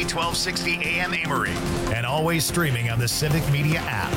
1260 AM Amory, and always streaming on the Civic Media app.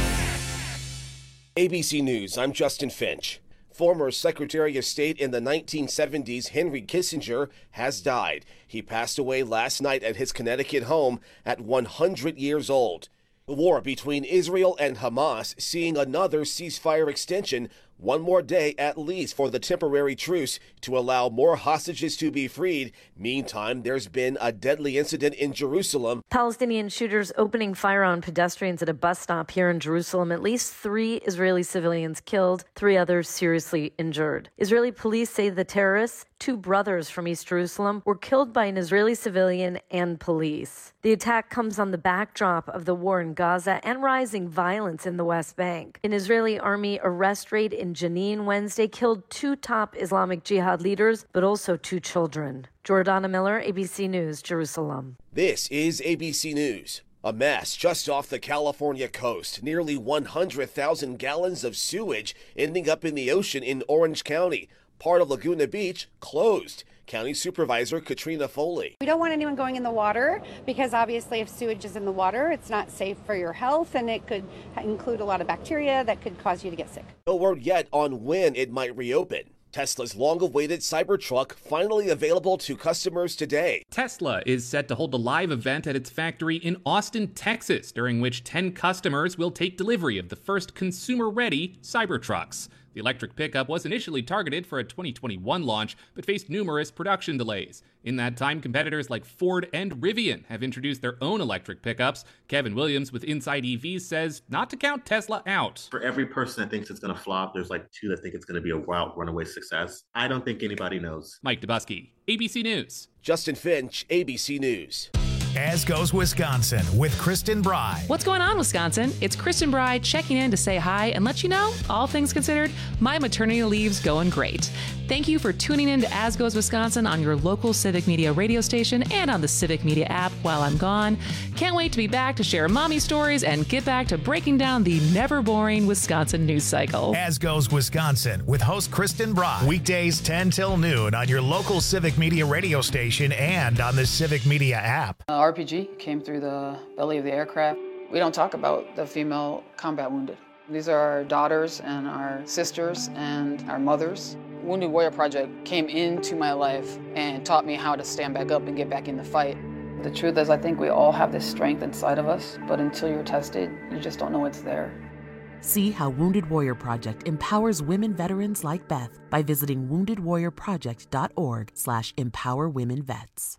ABC News, I'm Justin Finch. Former Secretary of State in the 1970s, Henry Kissinger, has died. He passed away last night at his Connecticut home at 100 years old. The war between Israel and Hamas seeing another ceasefire extension, one more day at least for the temporary truce to allow more hostages to be freed. Meantime, there's been a deadly incident in Jerusalem. Palestinian shooters opening fire on pedestrians at a bus stop here in Jerusalem. At least 3 Israeli civilians killed, 3 others seriously injured. Israeli police say the terrorists, 2 brothers from East Jerusalem, were killed by an Israeli civilian and police. The attack comes on the backdrop of the war in Gaza and rising violence in the West Bank. An Israeli army arrest raid in Jenin Wednesday killed 2 top Islamic Jihad leaders, but also 2 children. Jordana Miller, ABC News, Jerusalem. This is ABC News. A mess just off the California coast. Nearly 100,000 gallons of sewage ending up in the ocean in Orange County. Part of Laguna Beach closed. County Supervisor Katrina Foley. We don't want anyone going in the water because obviously if sewage is in the water, it's not safe for your health and it could include a lot of bacteria that could cause you to get sick. No word yet on when it might reopen. Tesla's long-awaited Cybertruck finally available to customers today. Tesla is set to hold a live event at its factory in Austin, Texas, during which 10 customers will take delivery of the first consumer-ready Cybertrucks. The electric pickup was initially targeted for a 2021 launch, but faced numerous production delays. In that time, competitors like Ford and Rivian have introduced their own electric pickups. Kevin Williams with Inside EVs says not to count Tesla out. For every person that thinks it's going to flop, there's like 2 that think it's going to be a wild runaway success. I don't think anybody knows. Mike Dubusky, ABC News. Justin Finch, ABC News. As Goes Wisconsin with Kristen Bry. What's going on, Wisconsin? It's Kristen Bry checking in to say hi and let you know, all things considered, my maternity leave's going great. Thank you for tuning in to As Goes Wisconsin on your local Civic Media radio station and on the Civic Media app while I'm gone. Can't wait to be back to share mommy stories and get back to breaking down the never boring Wisconsin news cycle. As Goes Wisconsin with host Kristen Bry. Weekdays 10 till noon on your local Civic Media radio station and on the Civic Media app. RPG came through the belly of the aircraft. We don't talk about the female combat wounded. These are our daughters and our sisters and our mothers. Wounded Warrior Project came into my life and taught me how to stand back up and get back in the fight. The truth is, I think we all have this strength inside of us, but until you're tested, you just don't know it's there. See how Wounded Warrior Project empowers women veterans like Beth by visiting woundedwarriorproject.org/empowerwomenvets.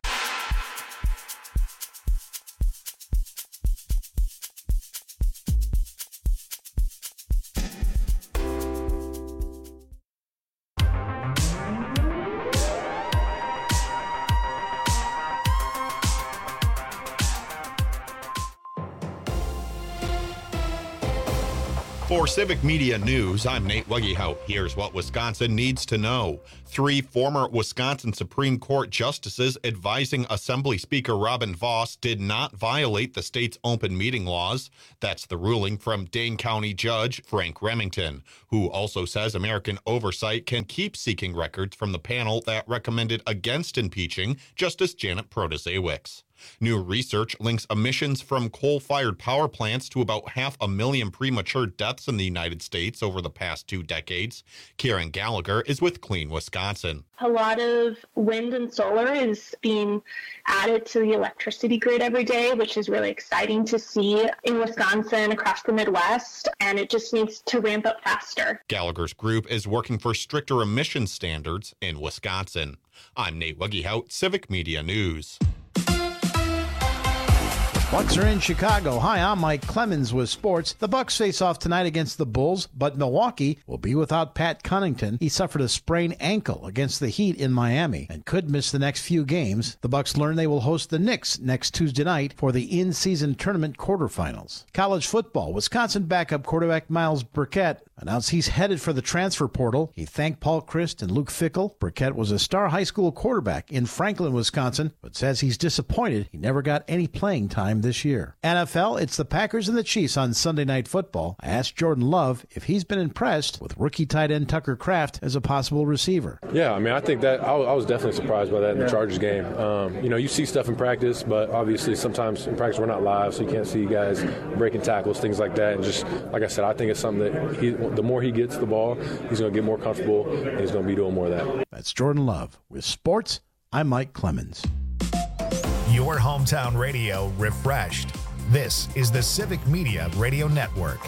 For Civic Media News, I'm Nate Wuggehout. Here's what Wisconsin needs to know. 3 former Wisconsin Supreme Court justices advising Assembly Speaker Robin Vos did not violate the state's open meeting laws. That's the ruling from Dane County Judge Frank Remington, who also says American Oversight can keep seeking records from the panel that recommended against impeaching Justice Janet Protasiewicz. New research links emissions from coal-fired power plants to about 500,000 premature deaths in the United States over the past 2 decades. Karen Gallagher is with Clean Wisconsin. A lot of wind and solar is being added to the electricity grid every day, which is really exciting to see in Wisconsin, across the Midwest, and it just needs to ramp up faster. Gallagher's group is working for stricter emission standards in Wisconsin. I'm Nate Wuggehout, Civic Media News. Bucks are in Chicago. Hi, I'm Mike Clemens with sports. The Bucks face off tonight against the Bulls, but Milwaukee will be without Pat Connaughton. He suffered a sprained ankle against the Heat in Miami and could miss the next few games. The Bucks learn they will host the Knicks next Tuesday night for the in-season tournament quarterfinals. College football, Wisconsin backup quarterback Miles Burkett announced he's headed for the transfer portal. He thanked Paul Chryst and Luke Fickell. Burkett was a star high school quarterback in Franklin, Wisconsin, but says he's disappointed he never got any playing time this year. NFL, it's the Packers and the Chiefs on Sunday Night Football. I asked Jordan Love if he's been impressed with rookie tight end Tucker Kraft as a possible receiver. Yeah, I mean, I think that I was definitely surprised by that in the Chargers game. You see stuff in practice, but obviously sometimes in practice we're not live, so you can't see guys breaking tackles, things like that. And just, like I said, I think it's something that the more he gets the ball, he's going to get more comfortable, and he's going to be doing more of that. That's Jordan Love. With sports, I'm Mike Clemens. Your hometown radio refreshed. This is the Civic Media Radio Network.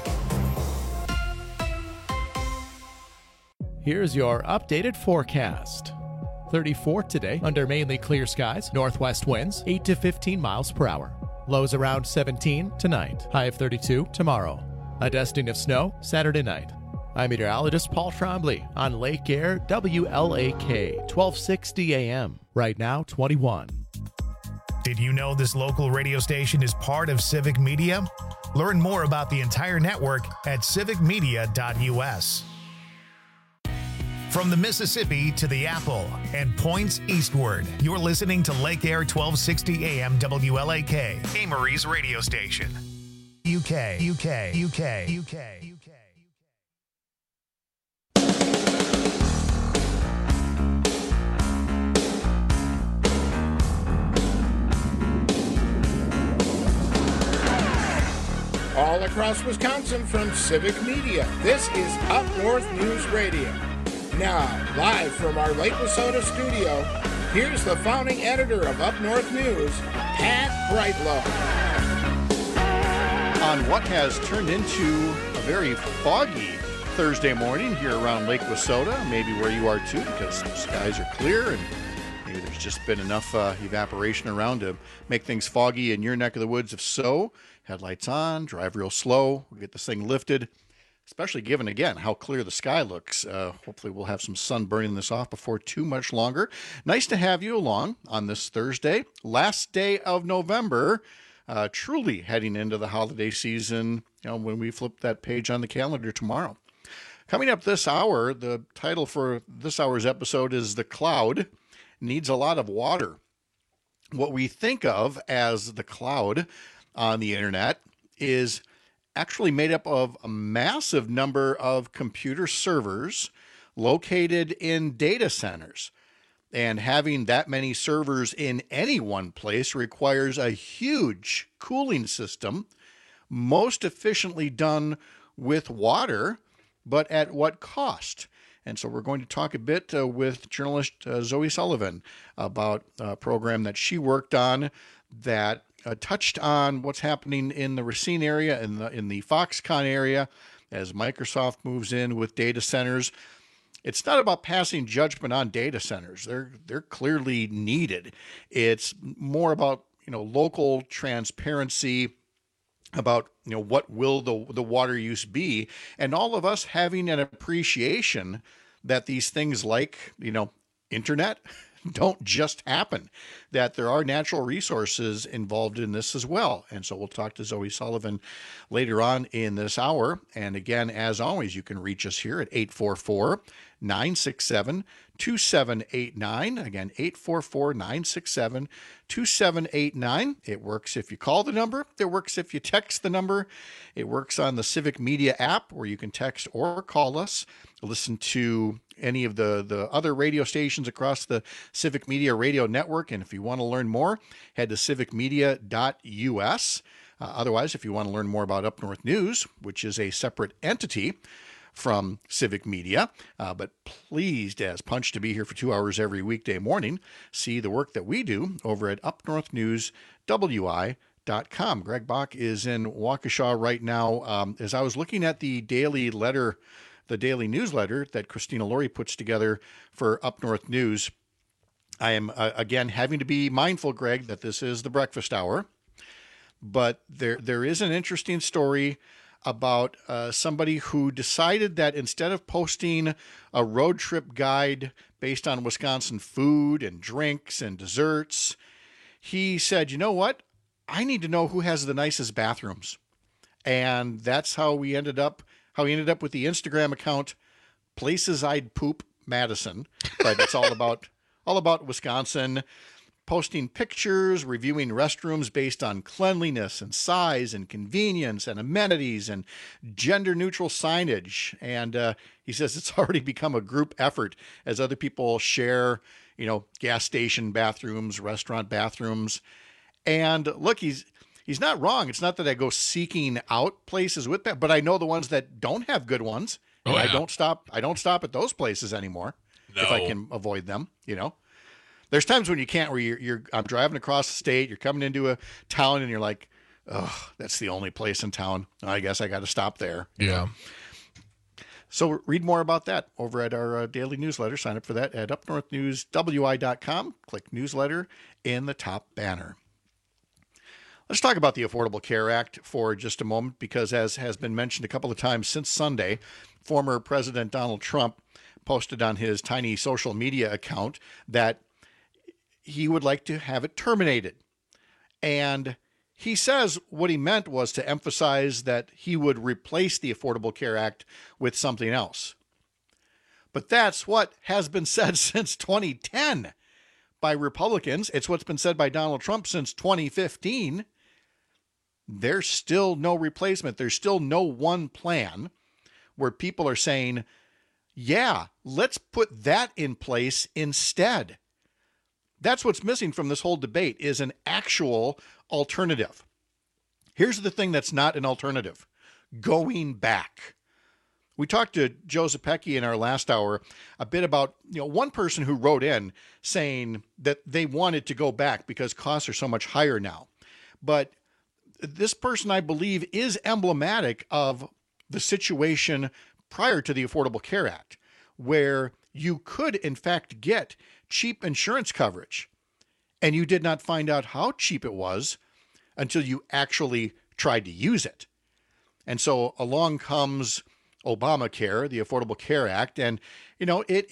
Here's your updated forecast. 34 today under mainly clear skies, northwest winds 8 to 15 miles per hour. Lows around 17 tonight, high of 32 tomorrow. A dusting of snow Saturday night. I'm meteorologist Paul Trombley on Lake Air WLAK 1260 AM. Right now 21. Did you know this local radio station is part of Civic Media? Learn more about the entire network at civicmedia.us. From the Mississippi to the Apple and points eastward, you're listening to Lake Air 1260 AM WLAK, Amory's radio station. UK. All across Wisconsin from Civic Media, this is Up North News Radio. Now, live from our Lake Wissota studio, here's the founding editor of Up North News, Pat Brightlow. On what has turned into a very foggy Thursday morning here around Lake Wissota, maybe where you are too, because the skies are clear and maybe there's just been enough evaporation around to make things foggy in your neck of the woods. If so, headlights on, drive real slow, we'll get this thing lifted. Especially given, again, how clear the sky looks. Hopefully we'll have some sun burning this off before too much longer. Nice to have you along on this Thursday, last day of November, truly heading into the holiday season, when we flip that page on the calendar tomorrow. Coming up this hour, the title for this hour's episode is The Cloud Needs a Lot of Water. What we think of as the cloud on the internet is actually made up of a massive number of computer servers located in data centers. And having that many servers in any one place requires a huge cooling system, most efficiently done with water, but at what cost? And so we're going to talk a bit with journalist Zoe Sullivan about a program that she worked on that touched on what's happening in the Racine area and in the Foxconn area as Microsoft moves in with data centers. It's not about passing judgment on data centers. They're clearly needed. It's more about local transparency about what will the water use be, and all of us having an appreciation that these things like internet don't just happen, that there are natural resources involved in this as well. And so we'll talk to Zoe Sullivan later on in this hour. And again, as always, you can reach us here at 844-967-2789. Again, 844-967-2789. It works if you call the number. It works if you text the number. It works on the Civic Media app where you can text or call us. Listen to any of the other radio stations across the Civic Media Radio Network. And if you want to learn more, head to civicmedia.us. Otherwise, if you want to learn more about Up North News, which is a separate entity from Civic Media, but pleased as punch to be here for 2 hours every weekday morning, see the work that we do over at upnorthnewswi.com. Greg Bach is in Waukesha right now. As I was looking at the daily newsletter that Christina Laurie puts together for Up North News, I am, again, having to be mindful, Greg, that this is the breakfast hour. But there is an interesting story about somebody who decided that instead of posting a road trip guide based on Wisconsin food and drinks and desserts, he said, you know what? I need to know who has the nicest bathrooms. And that's how we ended up how he ended up with the Instagram account Places I'd Poop Madison, but it's all about Wisconsin, posting pictures, reviewing restrooms based on cleanliness and size and convenience and amenities and gender-neutral signage. And he says it's already become a group effort as other people share, gas station bathrooms, restaurant bathrooms. And look, he's not wrong. It's not that I go seeking out places with that, but I know the ones that don't have good ones. And I don't stop at those places anymore if I can avoid them, There's times when you can't, where I'm driving across the state, you're coming into a town and you're like, oh, that's the only place in town. I guess I got to stop there. Yeah. So read more about that over at our daily newsletter. Sign up for that at upnorthnewswi.com. Click newsletter in the top banner. Let's talk about the Affordable Care Act for just a moment, because as has been mentioned a couple of times since Sunday, former President Donald Trump posted on his tiny social media account that he would like to have it terminated. And he says what he meant was to emphasize that he would replace the Affordable Care Act with something else. But that's what has been said since 2010 by Republicans. It's what's been said by Donald Trump since 2015. There's still no replacement. There's still no one plan where people are saying, yeah, let's put that in place instead. That's what's missing from this whole debate, is an actual alternative. Here's the thing that's not an alternative: going back. We talked to Joe Zepecki in our last hour a bit about, one person who wrote in saying that they wanted to go back because costs are so much higher now. But this person, I believe, is emblematic of the situation prior to the Affordable Care Act, where you could, in fact, get cheap insurance coverage, and you did not find out how cheap it was until you actually tried to use it. And so along comes Obamacare, the Affordable Care Act, and it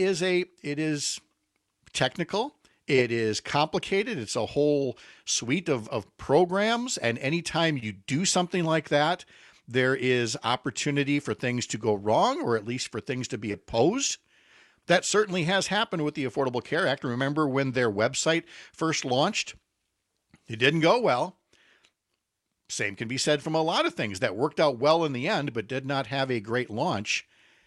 is technical, it is complicated, it's a whole suite of programs, and anytime you do something like that, there is opportunity for things to go wrong, or at least for things to be opposed. That certainly has happened with the Affordable Care Act. Remember when their website first launched? It didn't go well. Same can be said from a lot of things that worked out well in the end, but did not have a great launch.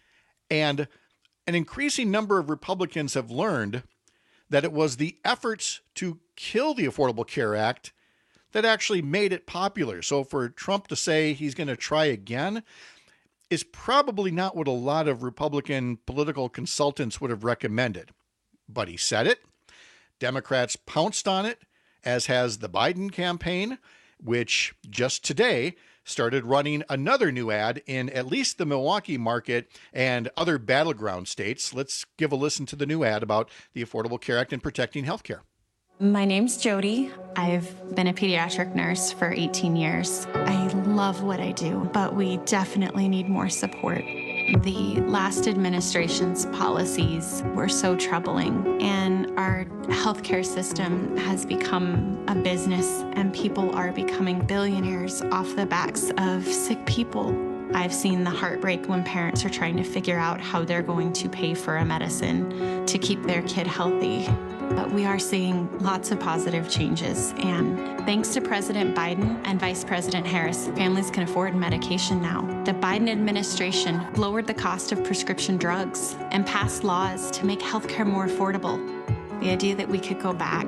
And an increasing number of Republicans have learned that it was the efforts to kill the Affordable Care Act that actually made it popular. So for Trump to say he's going to try again is probably not what a lot of Republican political consultants would have recommended. But he said it. Democrats pounced on it, as has the Biden campaign, which just today started running another new ad in at least the Milwaukee market and other battleground states. Let's give a listen to the new ad about the Affordable Care Act and protecting health care. My name's Jody. I've been a pediatric nurse for 18 years. I love what I do, but we definitely need more support. The last administration's policies were so troubling, and our healthcare system has become a business, and people are becoming billionaires off the backs of sick people. I've seen the heartbreak when parents are trying to figure out how they're going to pay for a medicine to keep their kid healthy. But we are seeing lots of positive changes, and thanks to President Biden and Vice President Harris, families can afford medication now. The Biden administration lowered the cost of prescription drugs and passed laws to make healthcare more affordable. The idea that we could go back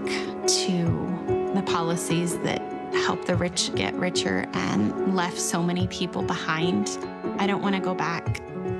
to the policies that helped the rich get richer and left so many people behind, I don't want to go back.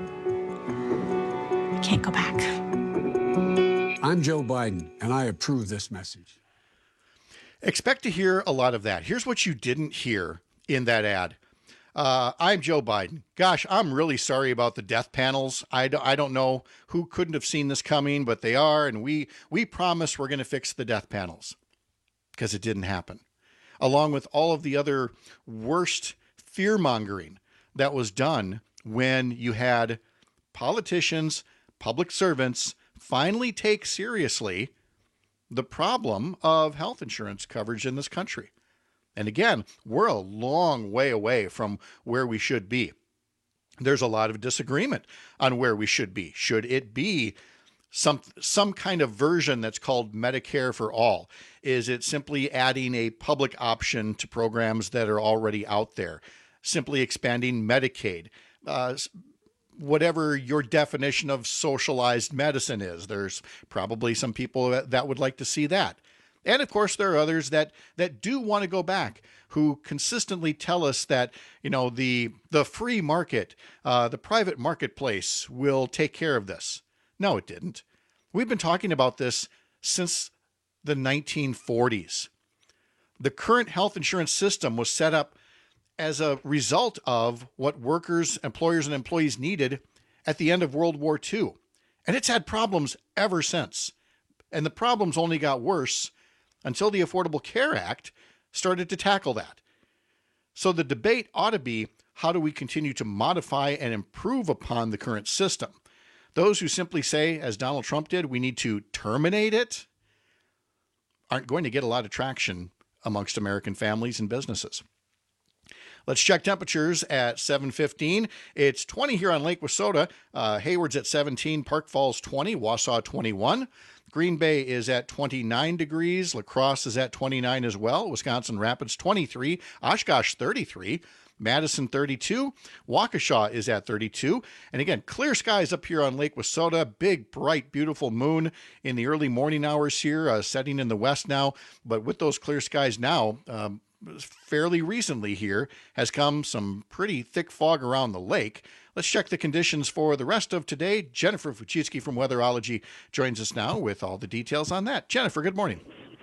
I can't go back. I'm Joe Biden, and I approve this message. Expect to hear a lot of that. Here's what you didn't hear in that ad. I'm Joe Biden. Gosh, I'm really sorry about the death panels. I don't know who couldn't have seen this coming, but they are, and we promise we're going to fix the death panels, because it didn't happen. Along with all of the other worst fear-mongering that was done when you had politicians, public servants, finally take seriously the problem of health insurance coverage in this country. And again, we're a long way away from where we should be. there's a lot of disagreement on where we should be. Should it be some kind of version that's called Medicare for all? Is it simply adding a public option to programs that are already out there? Simply expanding Medicaid? Whatever your definition of socialized medicine is, there's probably some people that would like to see that. And of course, there are others that do want to go back, who consistently tell us that, the free market, the private marketplace will take care of this. No, it didn't. We've been talking about this since the 1940s. The current health insurance system was set up as a result of what workers, employers, and employees needed at the end of World War II. And it's had problems ever since. And the problems only got worse until the Affordable Care Act started to tackle that. So the debate ought to be, how do we continue to modify and improve upon the current system? Those who simply say, as Donald Trump did, we need to terminate it, aren't going to get a lot of traction amongst American families and businesses. Let's check temperatures at 7:15. It's 20 here on Lake Wissota. Hayward's at 17, Park Falls 20, Wausau 21. Green Bay is at 29 degrees. La Crosse is at 29 as well. Wisconsin Rapids 23, Oshkosh 33. Madison 32, Waukesha is at 32. And again, clear skies up here on Lake Wissota. Big, bright, beautiful moon in the early morning hours here, setting in the west now. But with those clear skies now, fairly recently here has come some pretty thick fog around the lake. Let's check the conditions for the rest of today. Jennifer Fuchitsky from Weatherology joins us now with all the details on that. Jennifer, good morning.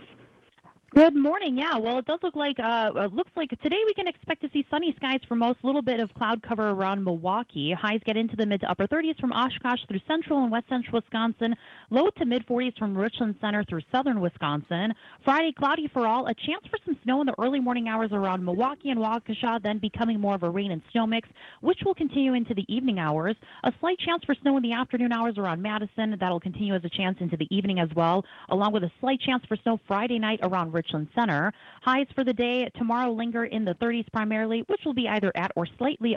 Good morning. Yeah, well, it does look like today we can expect to see sunny skies for most, little bit of cloud cover around Milwaukee. Highs get into the mid to upper 30s from Oshkosh through central and west central Wisconsin, low to mid 40s from Richland Center through southern Wisconsin. Friday, cloudy for all, a chance for some snow in the early morning hours around Milwaukee and Waukesha, then becoming more of a rain and snow mix, which will continue into the evening hours. A slight chance for snow in the afternoon hours around Madison. That'll continue as a chance into the evening as well, along with a slight chance for snow Friday night around Richland Center. Highs for the day tomorrow linger in the 30s primarily, which will be either at or slightly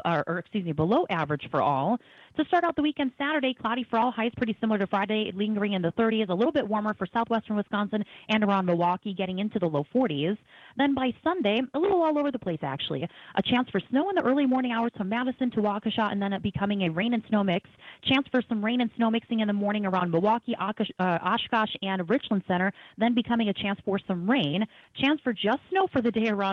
below average for all. To start out the weekend, Saturday, cloudy for all, highs pretty similar to Friday, lingering in the 30s, a little bit warmer for southwestern Wisconsin and around Milwaukee, getting into the low 40s. Then by Sunday, a little all over the place actually. A chance for snow in the early morning hours from Madison to Waukesha, and then it becoming a rain and snow mix. Chance for some rain and snow mixing in the morning around Milwaukee, Oshkosh, and Richland Center, then becoming a chance for some rain. Chance for just snow for the day around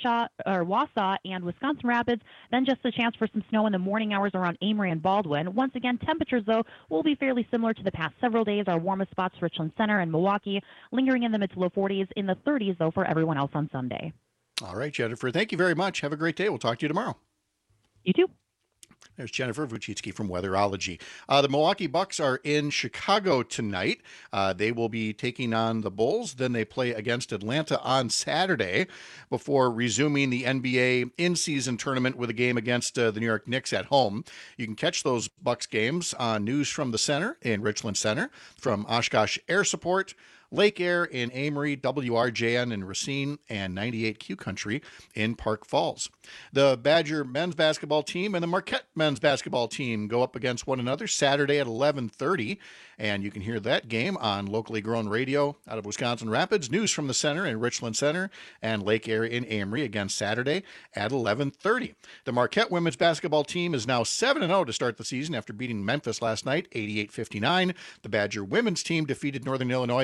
Wausau and Wisconsin Rapids, then just a chance for some snow in the morning hours around Amory and Baldwin. Once again, temperatures, though, will be fairly similar to the past several days. Our warmest spots, Richland Center and Milwaukee, lingering in the mid to low 40s, in the 30s, though, for everyone else on Sunday. All right, Jennifer, thank you very much. Have a great day. We'll talk to you tomorrow. You too. There's Jennifer Vuchitsky from Weatherology. The Milwaukee Bucks are in Chicago tonight. They will be taking on the Bulls. Then they play against Atlanta on Saturday before resuming the NBA in-season tournament with a game against the New York Knicks at home. You can catch those Bucks games on News from the Center in Richland Center, from Oshkosh Air Support, Lake Air in Amory, WRJN in Racine, and 98Q Country in Park Falls. The Badger men's basketball team and the Marquette men's basketball team go up against one another Saturday at 11:30, and you can hear that game on locally grown radio out of Wisconsin Rapids, News from the Center in Richland Center, and Lake Air in Amory again Saturday at 11:30. The Marquette women's basketball team is now 7-0 to start the season after beating Memphis last night, 88-59. The Badger women's team defeated Northern Illinois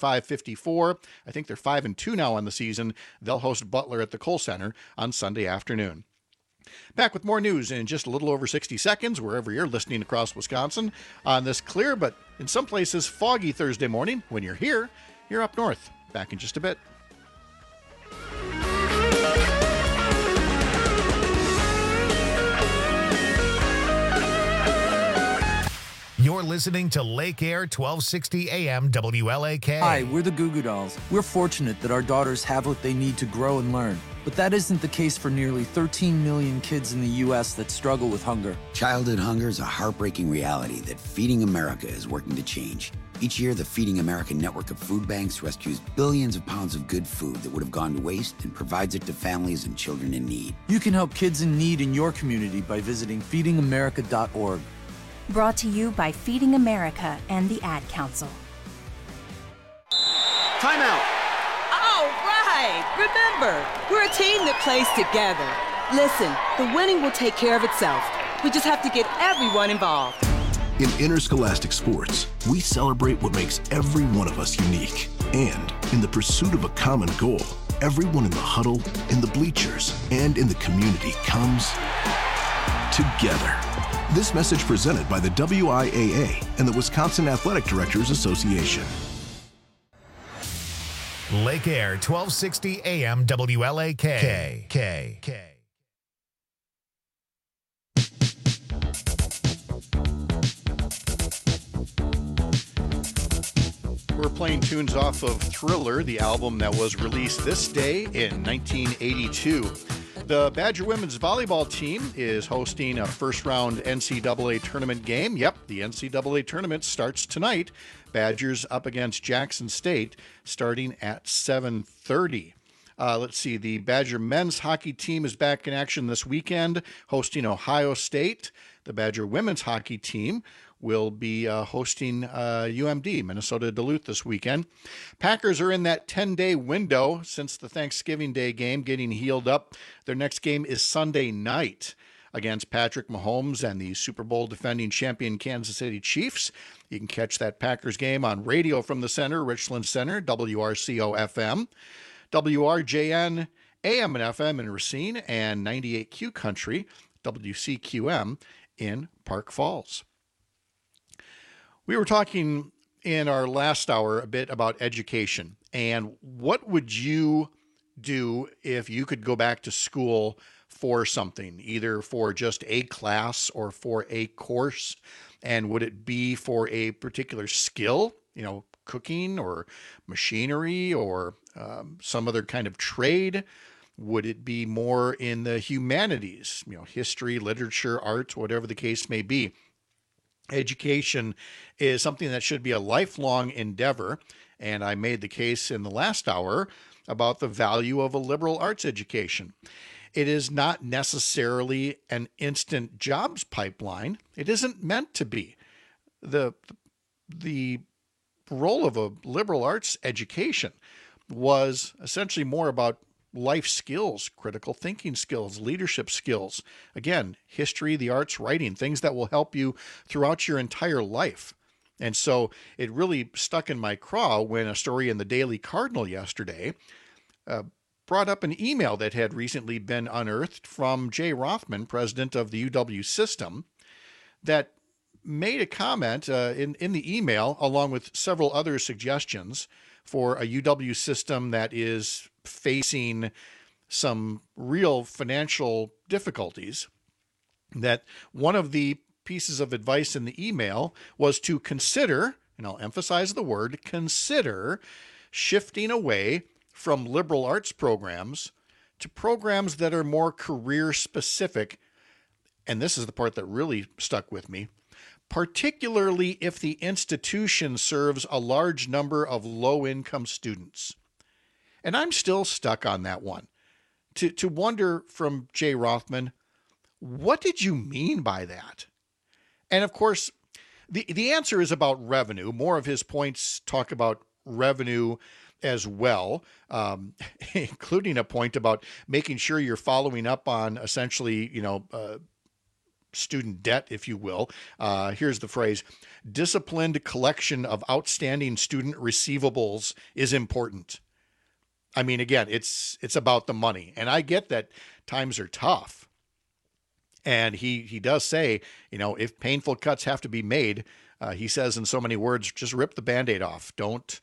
75-54. I think they're 5-2 now on the season. They'll host Butler at the Kohl Center on Sunday afternoon. Back with more news in just a little over 60 seconds, wherever you're listening across Wisconsin, on this clear but in some places foggy Thursday morning. When you're here, you're up north. Back in just a bit. You're listening to Lake Air 1260 AM WLAK. Hi, we're the Goo Goo Dolls. We're fortunate that our daughters have what they need to grow and learn. But that isn't the case for nearly 13 million kids in the U.S. that struggle with hunger. Childhood hunger is a heartbreaking reality that Feeding America is working to change. Each year, the Feeding America network of food banks rescues billions of pounds of good food that would have gone to waste and provides it to families and children in need. You can help kids in need in your community by visiting feedingamerica.org. Brought to you by Feeding America and the Ad Council. Timeout. All right. Remember, we're a team that plays together. Listen, the winning will take care of itself. We just have to get everyone involved. In interscholastic sports, we celebrate what makes every one of us unique. And in the pursuit of a common goal, everyone in the huddle, in the bleachers, and in the community comes together. This message presented by the WIAA and the Wisconsin Athletic Directors Association. Lake Air, 1260 AM WLAK. K. We're playing tunes off of Thriller, the album that was released this day in 1982. The Badger women's volleyball team is hosting a first-round NCAA tournament game. Yep, the NCAA tournament starts tonight. Badgers up against Jackson State starting at 7:30. Let's see, the Badger men's hockey team is back in action this weekend, hosting Ohio State. The Badger women's hockey team will be hosting UMD, Minnesota Duluth, this weekend. Packers are in that 10-day window since the Thanksgiving Day game, getting healed up. Their next game is Sunday night against Patrick Mahomes and the Super Bowl defending champion Kansas City Chiefs. You can catch that Packers game on radio from the center, Richland Center, WRCO-FM, WRJN AM and FM in Racine, and 98Q Country, WCQM in Park Falls. We were talking in our last hour a bit about education, and what would you do if you could go back to school for something, either for just a class or for a course? And would it be for a particular skill, cooking or machinery or some other kind of trade? Would it be more in the humanities, history, literature, art, whatever the case may be? Education is something that should be a lifelong endeavor, and I made the case in the last hour about the value of a liberal arts education. It is not necessarily an instant jobs pipeline. It isn't meant to be. The role of a liberal arts education was essentially more about life skills, critical thinking skills, leadership skills. Again, history, the arts, writing, things that will help you throughout your entire life. And so it really stuck in my craw when a story in the Daily Cardinal yesterday brought up an email that had recently been unearthed from Jay Rothman, president of the UW system, that made a comment in the email, along with several other suggestions for a UW system that is facing some real financial difficulties, that one of the pieces of advice in the email was to consider, and I'll emphasize the word consider, shifting away from liberal arts programs to programs that are more career specific. And this is the part that really stuck with me, particularly if the institution serves a large number of low-income students. And I'm still stuck on that one. To wonder from Jay Rothman, what did you mean by that? And of course, the answer is about revenue. More of his points talk about revenue as well, including a point about making sure you're following up on essentially, student debt, if you will. Here's the phrase: disciplined collection of outstanding student receivables is important. I mean, again, it's about the money, and I get that times are tough. And he does say, if painful cuts have to be made, he says in so many words, just rip the Band-Aid off. Don't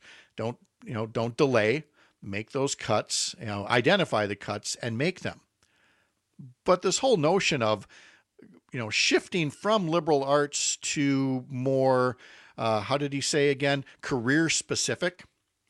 delay. Make those cuts. Identify the cuts and make them. But this whole notion of shifting from liberal arts to more, how did he say again, career specific.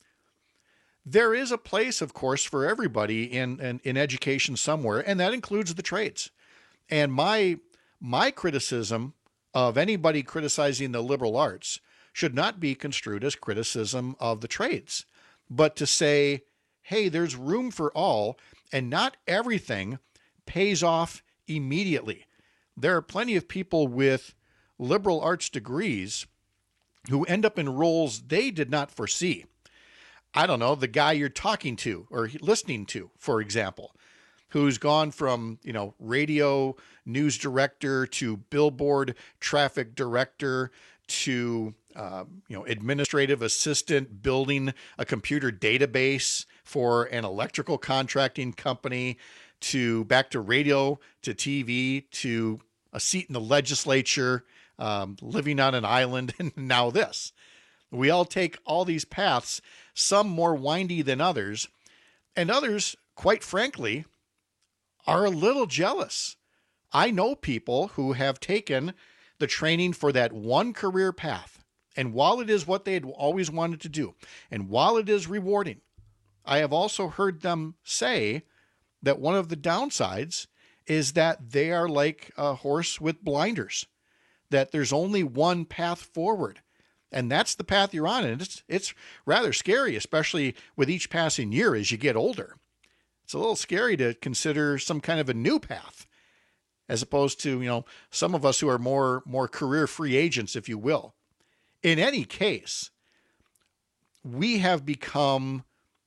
There is a place, of course, for everybody in education somewhere, and that includes the trades. And my criticism of anybody criticizing the liberal arts should not be construed as criticism of the trades, but to say, hey, there's room for all, and not everything pays off immediately. There are plenty of people with liberal arts degrees who end up in roles they did not foresee. I don't know, the guy you're talking to or listening to, for example, who's gone from, radio news director to billboard traffic director to, administrative assistant building a computer database for an electrical contracting company, to back to radio, to TV, to a seat in the legislature, living on an island, and now this. We all take all these paths, some more windy than others, and others, quite frankly, are a little jealous. I know people who have taken the training for that one career path, and while it is what they had always wanted to do, and while it is rewarding, I have also heard them say that one of the downsides is that they are like a horse with blinders, that there's only one path forward. And that's the path you're on. And it's rather scary, especially with each passing year as you get older. It's a little scary to consider some kind of a new path, as opposed to, some of us who are more career free agents, if you will. In any case, we have become,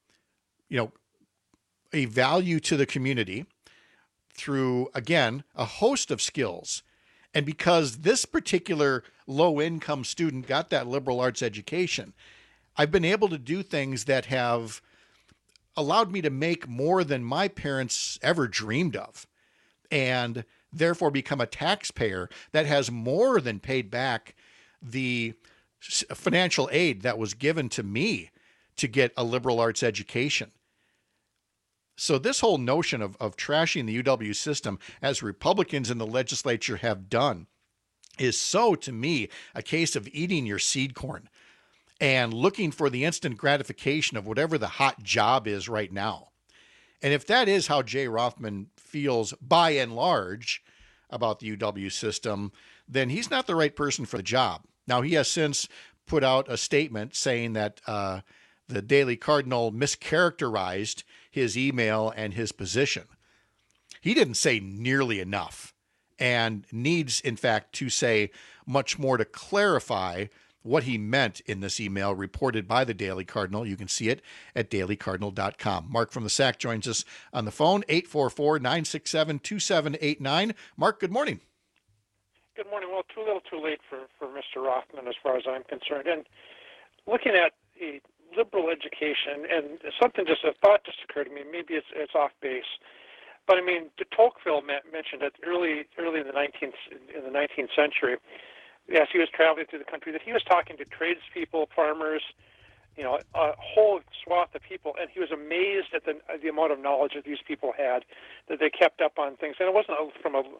a value to the community through, again, a host of skills. And because this particular low-income student got that liberal arts education, I've been able to do things that have allowed me to make more than my parents ever dreamed of, and therefore become a taxpayer that has more than paid back the financial aid that was given to me to get a liberal arts education. So this whole notion of trashing the UW system, as Republicans in the legislature have done, is so, to me, a case of eating your seed corn and looking for the instant gratification of whatever the hot job is right now. And if that is how Jay Rothman feels by and large about the UW system, then he's not the right person for the job. Now, he has since put out a statement saying that the Daily Cardinal mischaracterized his email and his position. He didn't say nearly enough, and needs, in fact, to say much more to clarify what he meant in this email reported by the Daily Cardinal. You can see it at dailycardinal.com. Mark from the SAC joins us on the phone, 844-967-2789. Mark, good morning. Good morning. Well, too little too late for Mr. Rothman as far as I'm concerned. And looking at a liberal education, and a thought just occurred to me, maybe it's off base. But I mean, de Tocqueville mentioned it early in the 19th century. As he was traveling through the country, that he was talking to tradespeople, farmers, a whole swath of people, and he was amazed at the amount of knowledge that these people had, that they kept up on things. And it wasn't from a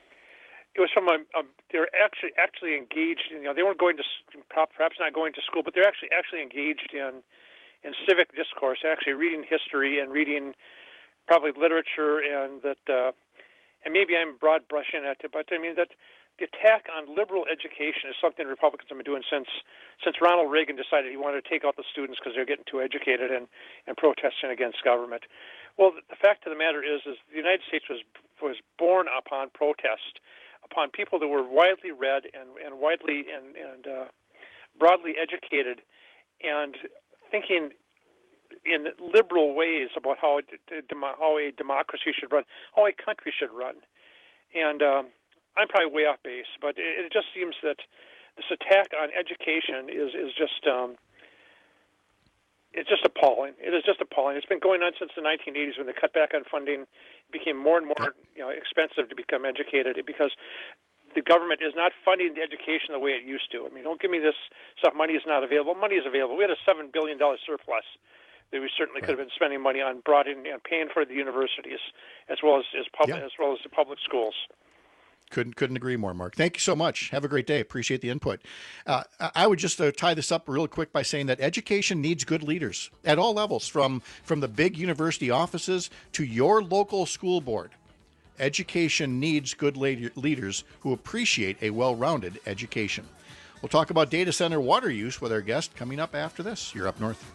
they were actually engaged. They weren't going to, perhaps not going to school, but they're actually engaged in civic discourse, actually reading history and reading probably literature, and that. And maybe I'm broad brushing at it, but I mean that the attack on liberal education is something Republicans have been doing since Ronald Reagan decided he wanted to take out the students because they're getting too educated and protesting against government. Well, the fact of the matter is the United States was born upon protest, upon people that were widely read and widely and broadly educated, and thinking in liberal ways about how a democracy should run, how a country should run. And I'm probably way off base, but it just seems that this attack on education is just it's just appalling. It is just appalling. It's been going on since the 1980s when they cut back on funding. It became more and more expensive to become educated because the government is not funding the education the way it used to. I mean, don't give me this stuff. Money is not available. Money is available. We had a $7 billion surplus that we certainly could have been spending money on, broadening and paying for the universities as well as the public schools. Couldn't agree more, Mark. Thank you so much. Have a great day. Appreciate the input. I would just tie this up real quick by saying that education needs good leaders at all levels, from the big university offices to your local school board. Education needs good leaders who appreciate a well-rounded education. We'll talk about data center water use with our guest coming up after this. You're Up North.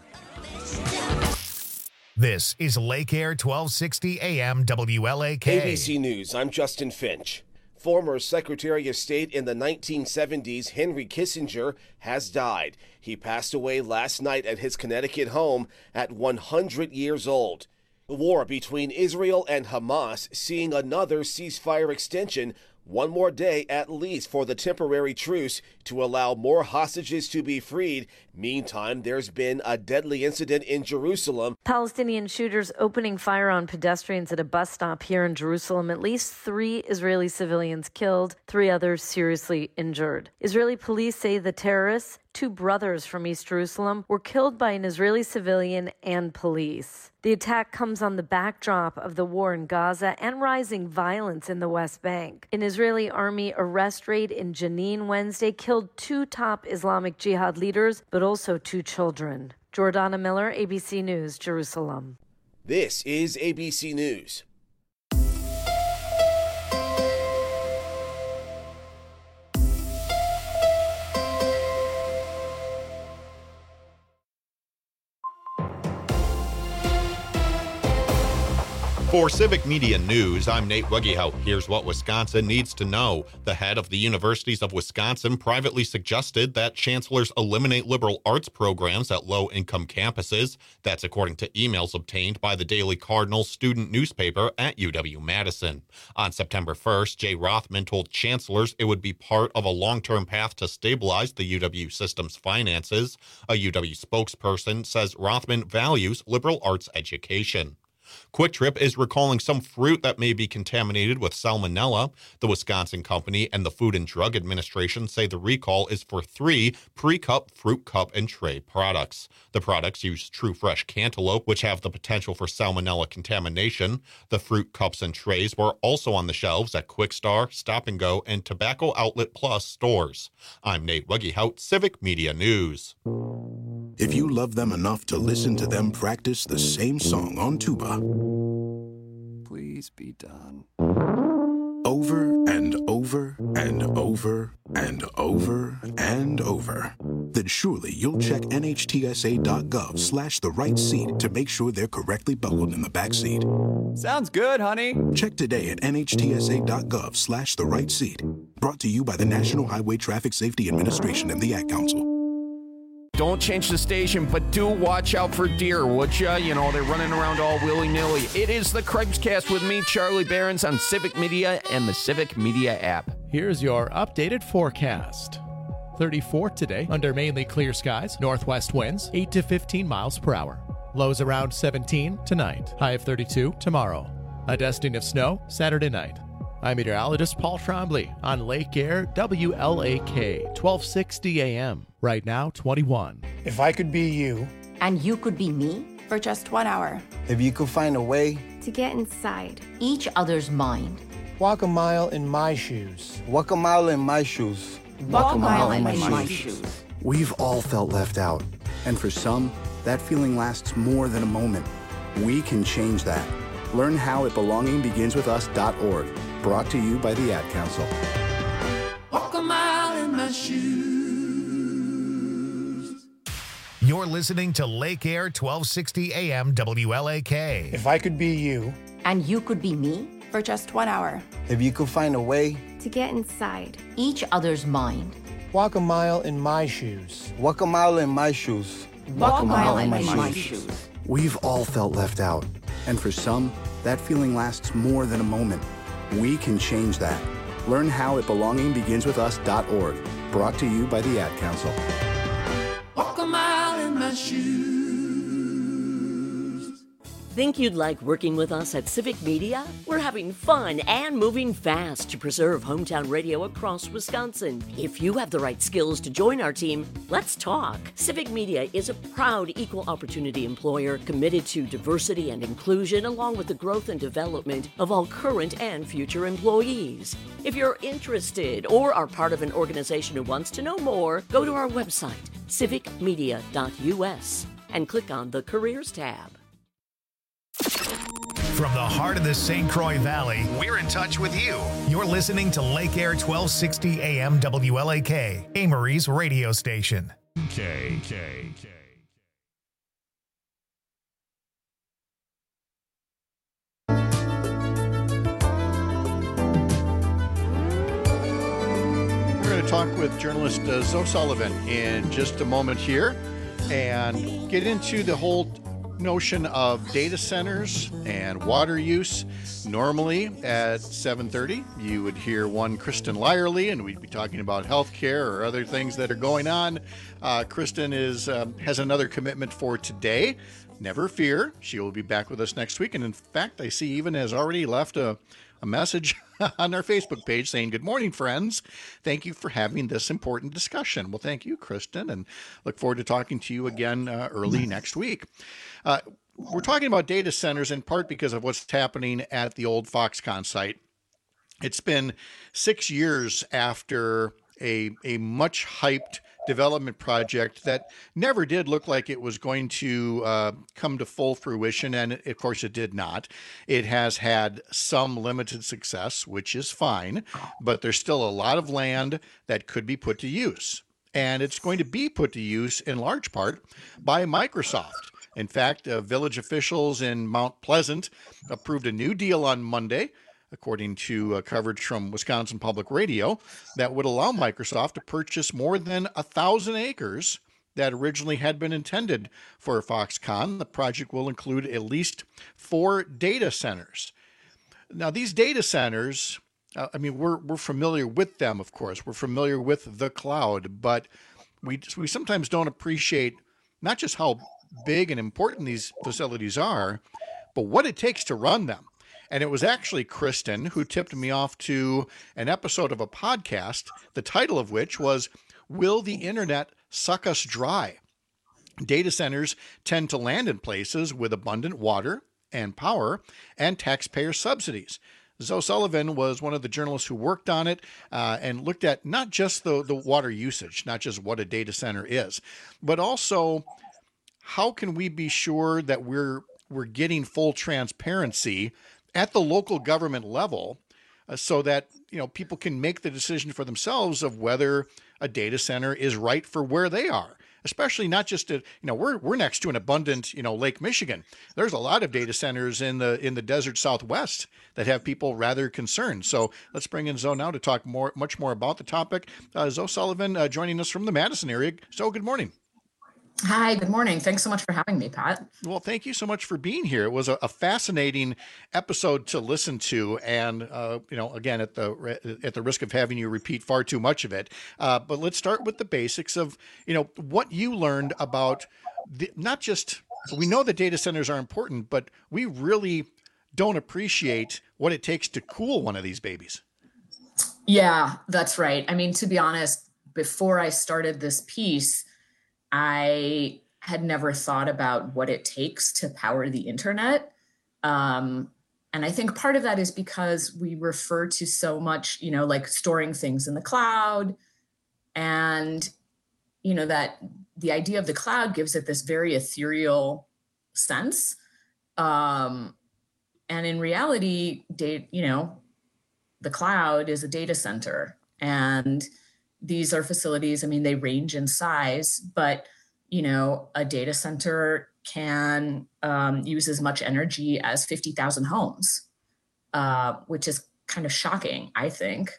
This is Lake Air 1260 AM WLAK. ABC News, I'm Justin Finch. Former Secretary of State in the 1970s, Henry Kissinger, has died. He passed away last night at his Connecticut home at 100 years old. The war between Israel and Hamas seeing another ceasefire extension, one more day at least for the temporary truce to allow more hostages to be freed. Meantime, there's been a deadly incident in Jerusalem. Palestinian shooters opening fire on pedestrians at a bus stop here in Jerusalem. At least 3 Israeli civilians killed, 3 others seriously injured. Israeli police say the terrorists, 2 brothers from East Jerusalem, were killed by an Israeli civilian and police. The attack comes on the backdrop of the war in Gaza and rising violence in the West Bank. An Israeli army arrest raid in Jenin Wednesday killed 2 top Islamic Jihad leaders, but also 2 children. Jordana Miller, ABC News, Jerusalem. This is ABC News. For Civic Media News, I'm Nate Weggehout. Here's what Wisconsin needs to know. The head of the Universities of Wisconsin privately suggested that chancellors eliminate liberal arts programs at low-income campuses. That's according to emails obtained by the Daily Cardinal student newspaper at UW-Madison. On September 1st, Jay Rothman told chancellors it would be part of a long-term path to stabilize the UW system's finances. A UW spokesperson says Rothman values liberal arts education. Quick Trip is recalling some fruit that may be contaminated with salmonella. The Wisconsin company and the Food and Drug Administration say the recall is for 3 pre-cup fruit cup and tray products. The products use True Fresh cantaloupe, which have the potential for salmonella contamination. The fruit cups and trays were also on the shelves at Quick Star, Stop and Go, and Tobacco Outlet Plus stores. I'm Nate Weggehout, Civic Media News. If you love them enough to listen to them practice the same song on tuba, please be done. Over and over and over and over and over, then surely you'll check NHTSA.gov/the right seat to make sure they're correctly buckled in the back seat. Sounds good, honey. Check today at NHTSA.gov/the right seat. Brought to you by the National Highway Traffic Safety Administration and the Ad Council. Don't change the station, but do watch out for deer, would ya? You know, they're running around all willy-nilly. It is the Craigscast with me, Charlie Behrens, on Civic Media and the Civic Media app. Here's your updated forecast. 34 today under mainly clear skies, northwest winds 8 to 15 miles per hour. Lows around 17 tonight, high of 32 tomorrow. A dusting of snow Saturday night. I'm meteorologist Paul Trombley on Lake Air WLAK 1260 AM. Right now, 21. If I could be you. And you could be me? For just 1 hour. If you could find a way. To get inside each other's mind. Walk a mile in my shoes. Walk a mile in my shoes. Walk a mile in my shoes. We've all felt left out. And for some, that feeling lasts more than a moment. We can change that. Learn how at belongingbeginswithus.org. Brought to you by the Ad Council. Walk a mile in my shoes. You're listening to Lake Air 1260 AM WLAK. If I could be you. And you could be me? For just 1 hour. If you could find a way. To get inside each other's mind. Walk a mile in my shoes. Walk a mile in my shoes. Walk a mile in my shoes. We've all felt left out. And for some, that feeling lasts more than a moment. We can change that. Learn how at belongingbeginswithus.org. Brought to you by the Ad Council. Walk a mile in my shoes. Think you'd like working with us at Civic Media? We're having fun and moving fast to preserve hometown radio across Wisconsin. If you have the right skills to join our team, let's talk. Civic Media is a proud equal opportunity employer committed to diversity and inclusion along with the growth and development of all current and future employees. If you're interested or are part of an organization who wants to know more, go to our website, civicmedia.us, and click on the Careers tab. From the heart of the St. Croix Valley, we're in touch with you. You're listening to Lake Air 1260 AM WLAK, Amory's radio station. K. We're going to talk with journalist Zoe Sullivan in just a moment here and get into the whole notion of data centers and water use. Normally at 7:30, you would hear one Kristen Lyerly, and we'd be talking about healthcare or other things that are going on. Kristen has another commitment for today. Never fear, she will be back with us next week. And in fact, I see even has already left a message on our Facebook page saying, "Good morning, friends. Thank you for having this important discussion." Well, thank you, Kristen, and look forward to talking to you again early next week. We're talking about data centers in part because of what's happening at the old Foxconn site. It's been 6 years after a much hyped development project that never did look like it was going to come to full fruition, and of course it did not. It has had some limited success, which is fine, but there's still a lot of land that could be put to use. And it's going to be put to use in large part by Microsoft. In fact, village officials in Mount Pleasant approved a new deal on Monday, according to coverage from Wisconsin Public Radio, that would allow Microsoft to purchase more than 1,000 acres that originally had been intended for Foxconn. The project will include at least 4 data centers. Now, these data centers, we're familiar with them, of course. We're familiar with the cloud, but we sometimes don't appreciate not just how big and important these facilities are, but what it takes to run them. And it was actually Kristen who tipped me off to an episode of a podcast, the title of which was, "Will the Internet Suck Us Dry?" Data centers tend to land in places with abundant water and power and taxpayer subsidies. Zoe Sullivan was one of the journalists who worked on it and looked at not just the water usage, not just what a data center is, but also how can we be sure that we're getting full transparency at the local government level so that people can make the decision for themselves of whether a data center is right for where they are. Especially not just we're next to an abundant Lake Michigan. There's a lot of data centers in the desert Southwest that have people rather concerned. So let's bring in Zoe now to talk much more about the topic. Zoe Sullivan joining us from the Madison area. Zoe, good morning. Hi, good morning. Thanks so much for having me, Pat. Well, thank you so much for being here. It was a fascinating episode to listen to, and again, at the risk of having you repeat far too much of it, but let's start with the basics of what you learned about not just. We know that data centers are important, but we really don't appreciate what it takes to cool one of these babies. Yeah, that's right. I mean, to be honest, before I started this piece, I had never thought about what it takes to power the internet. And I think part of that is because we refer to so much, like storing things in the cloud. And, that the idea of the cloud gives it this very ethereal sense. And in reality, the cloud is a data center. And these are facilities, they range in size, but, a data center can use as much energy as 50,000 homes, which is kind of shocking, I think.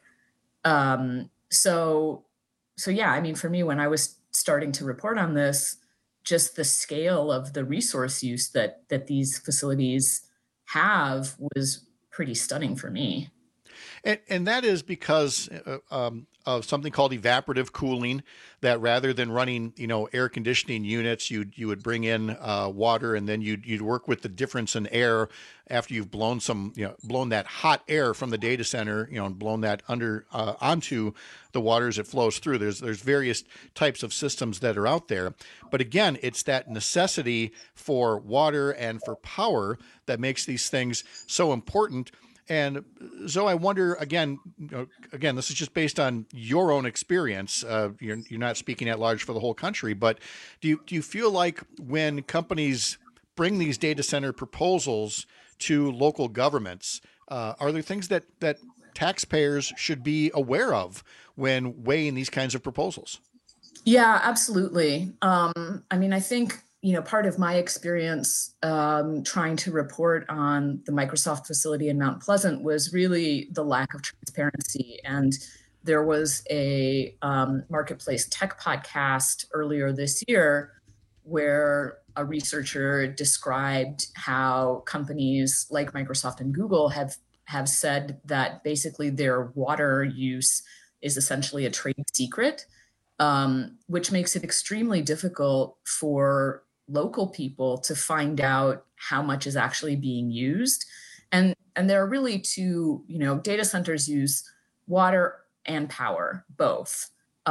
So yeah, for me, when I was starting to report on this, just the scale of the resource use that these facilities have was pretty stunning for me. And that is because of something called evaporative cooling, that rather than running, air conditioning units, you would bring in water, and then you'd work with the difference in air after you've blown that hot air from the data center, and blown that onto the water as it flows through. There's various types of systems that are out there. But again, it's that necessity for water and for power that makes these things so important. And Zoe, I wonder, again, this is just based on your own experience. You're not speaking at large for the whole country, but do you feel like when companies bring these data center proposals to local governments, are there things that taxpayers should be aware of when weighing these kinds of proposals? Yeah, absolutely. I mean, I think, part of my experience trying to report on the Microsoft facility in Mount Pleasant was really the lack of transparency. And there was a Marketplace Tech podcast earlier this year where a researcher described how companies like Microsoft and Google have said that basically their water use is essentially a trade secret, which makes it extremely difficult for local people to find out how much is actually being used. And there are really two, data centers use water and power, both.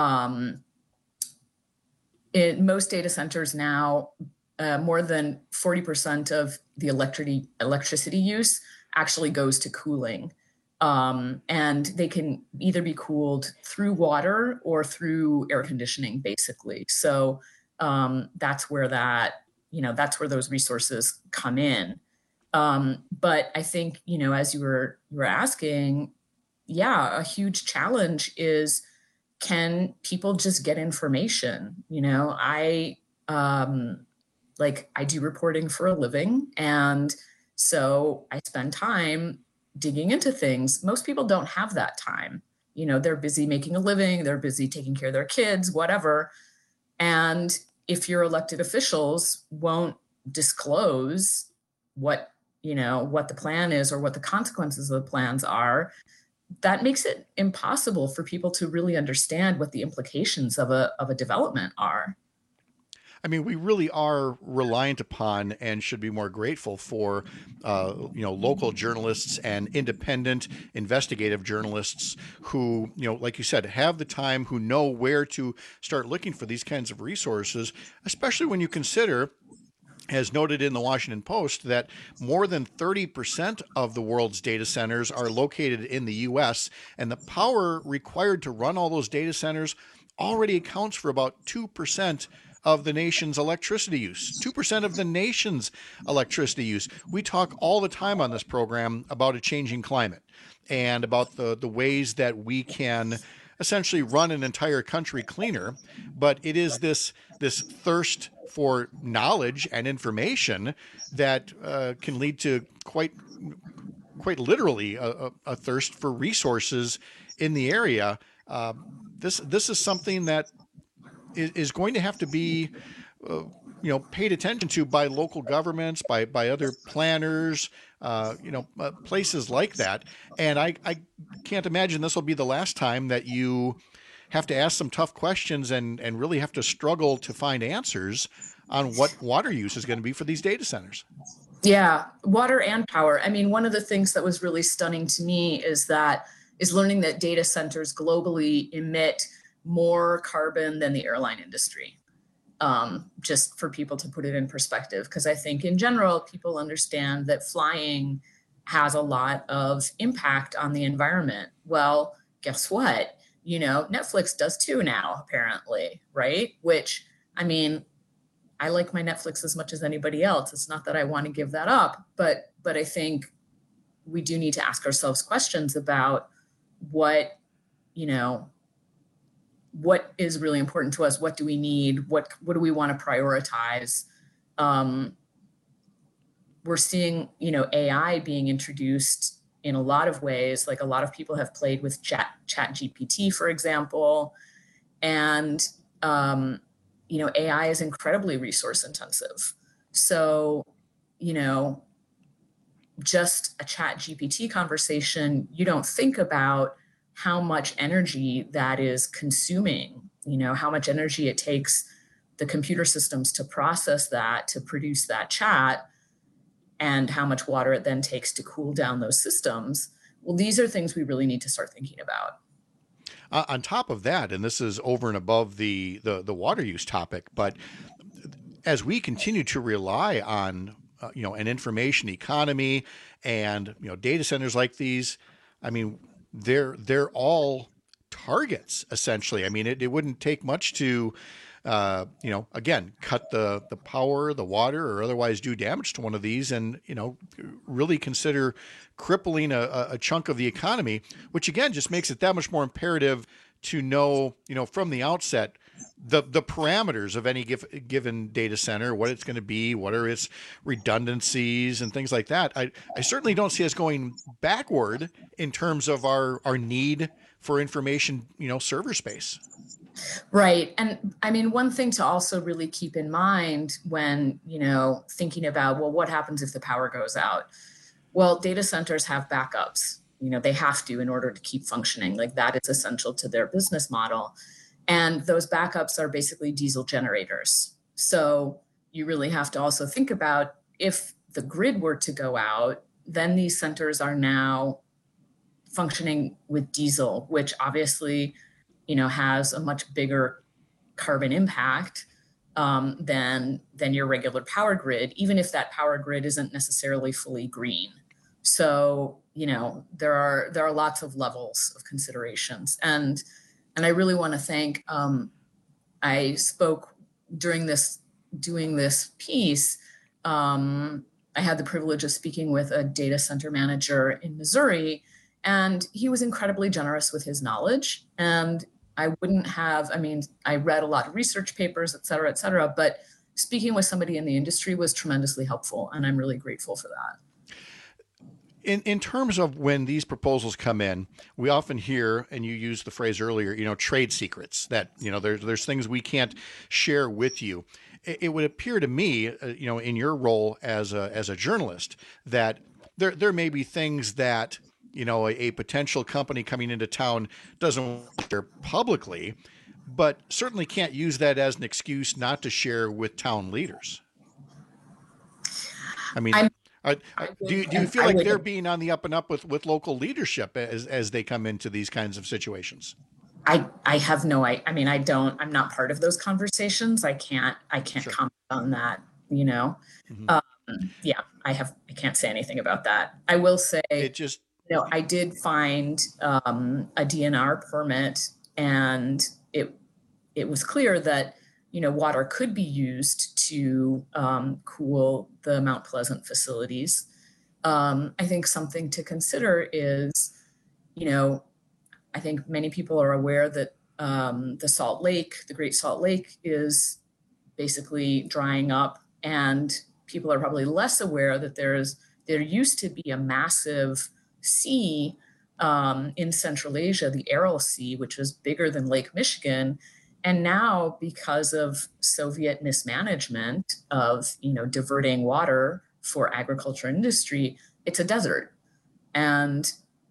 In most data centers now, more than 40% of the electricity use actually goes to cooling. And they can either be cooled through water or through air conditioning, basically. So that's where that's where those resources come in. But I think, as you were asking, a huge challenge is, can people just get information? I do reporting for a living. And so I spend time digging into things. Most people don't have that time. They're busy making a living, they're busy taking care of their kids, whatever. And if your elected officials won't disclose what the plan is or what the consequences of the plans are, that makes it impossible for people to really understand what the implications of a development are. I mean, we really are reliant upon and should be more grateful for, local journalists and independent investigative journalists who, like you said, have the time, who know where to start looking for these kinds of resources, especially when you consider, as noted in the Washington Post, that more than 30% of the world's data centers are located in the U.S., and the power required to run all those data centers already accounts for about 2% of the nation's electricity use. 2% of the nation's electricity use. We talk all the time on this program about a changing climate and about the ways that we can essentially run an entire country cleaner. But it is this thirst for knowledge and information that can lead to quite literally a thirst for resources in the area. This is something that is going to have to be, paid attention to by local governments, by other planners, places like that. And I can't imagine this will be the last time that you have to ask some tough questions and really have to struggle to find answers on what water use is going to be for these data centers. Yeah, water and power. I mean, one of the things that was really stunning to me is learning that data centers globally emit more carbon than the airline industry, just for people to put it in perspective. Because I think in general, people understand that flying has a lot of impact on the environment. Well, guess what? Netflix does too now, apparently, right? Which, I mean, I like my Netflix as much as anybody else. It's not that I want to give that up, but I think we do need to ask ourselves questions about what is really important to us? What do we need? What do we want to prioritize? We're seeing, AI being introduced in a lot of ways. Like, a lot of people have played with ChatGPT, for example. And, AI is incredibly resource intensive. So, just a ChatGPT conversation, you don't think about how much energy that is consuming, how much energy it takes the computer systems to process that, to produce that chat, and how much water it then takes to cool down those systems. Well, these are things we really need to start thinking about. On top of that, and this is over and above the water use topic, but as we continue to rely on an information economy and data centers like these, I mean, they're all targets, essentially. I mean, it wouldn't take much to again, cut the power, the water, or otherwise do damage to one of these, and really consider crippling a chunk of the economy, which again just makes it that much more imperative to know, from the outset, the parameters of any given data center, what it's going to be, what are its redundancies and things like that. I certainly don't see us going backward in terms of our need for information, server space. Right. And I mean, one thing to also really keep in mind when, thinking about, well, what happens if the power goes out? Well, data centers have backups. They have to in order to keep functioning. Like, that is essential to their business model. And those backups are basically diesel generators. So you really have to also think about, if the grid were to go out, then these centers are now functioning with diesel, which obviously, has a much bigger carbon impact than your regular power grid, even if that power grid isn't necessarily fully green. So, there are lots of levels of considerations. And I really want to thank, I spoke doing this piece. I had the privilege of speaking with a data center manager in Missouri, and he was incredibly generous with his knowledge. And I read a lot of research papers, et cetera, but speaking with somebody in the industry was tremendously helpful. And I'm really grateful for that. In terms of when these proposals come in, we often hear, and you used the phrase earlier, trade secrets, that, there's things we can't share with you. It would appear to me, in your role as a journalist, that there may be things that, a potential company coming into town doesn't want to share publicly, but certainly can't use that as an excuse not to share with town leaders. I mean, do you feel like they're being on the up and up with local leadership as they come into these kinds of situations? I have no, I'm not part of those conversations. I can't sure. Comment on that, Mm-hmm. I can't say anything about that. I will say I did find a DNR permit, and it was clear that, water could be used to cool the Mount Pleasant facilities. I think something to consider is, I think many people are aware that the Great Salt Lake is basically drying up, and people are probably less aware that there used to be a massive sea in Central Asia, the Aral Sea, which was bigger than Lake Michigan. And now, because of Soviet mismanagement of, diverting water for agriculture and industry, it's a desert. And,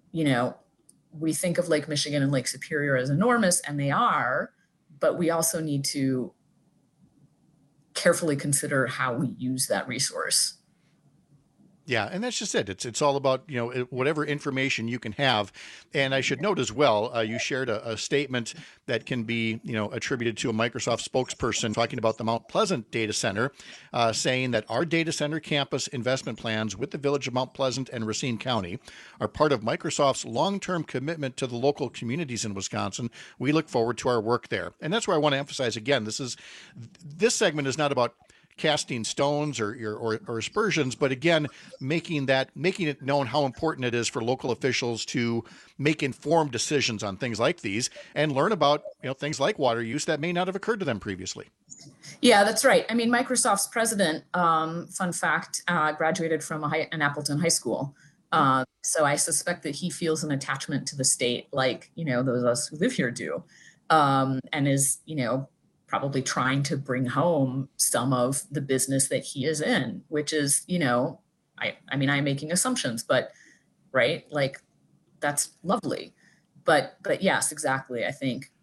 we think of Lake Michigan and Lake Superior as enormous, and they are, but we also need to carefully consider how we use that resource. Yeah, and that's just it. It's all about, whatever information you can have. And I should note as well, you shared a statement that can be, attributed to a Microsoft spokesperson talking about the Mount Pleasant data center, saying that our data center campus investment plans with the village of Mount Pleasant and Racine County are part of Microsoft's long-term commitment to the local communities in Wisconsin. We look forward to our work there. And that's where I want to emphasize again, this segment is not about casting stones or aspersions, but again, making it known how important it is for local officials to make informed decisions on things like these and learn about, things like water use that may not have occurred to them previously. Yeah, that's right. I mean, Microsoft's president, fun fact, graduated from an Appleton high school. So I suspect that he feels an attachment to the state like, those of us who live here do, and is, probably trying to bring home some of the business that he is in, which is, I'm making assumptions, but right, like that's lovely. But yes, exactly. I think